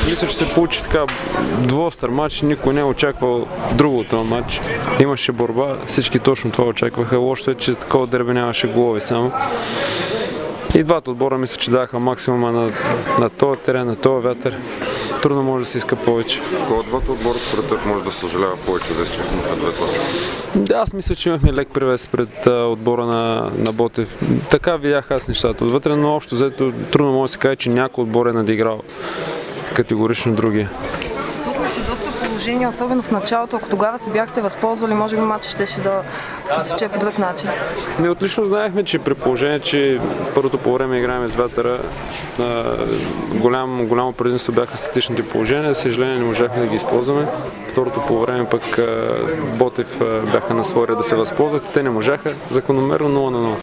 Мисля, че се получи така двуостър матч, никой не е очаквал друго от този матч. Имаше борба, всички точно това очакваха. Лошото е, че такова дерби нямаше голови само. И двата отбора мисля, че даха максимума на този терен, на този вятър. Трудно може да се иска повече. Кой от двата отбора според теб може да съжалява повече за изпуснат на двете? Да, аз мисля, че имахме лек превес пред отбора на Ботев. Така видях аз нещата отвътре, но общо взето трудно може да се каже, че някой отбор е надиграл категорично другия. Пуснахте доста положения, особено в началото. Ако тогава се бяхте възползвали, може би матчът щеше да протече по друг начин. Ние отлично знаехме, че при положение, че първото по време играем с вятъра, голямо предимство бяха статичните положения, за съжаление не можахме да ги използваме. Второто по време пък Ботев бяха на своя ред да се възползват и те не можаха. Закономерно 0-0.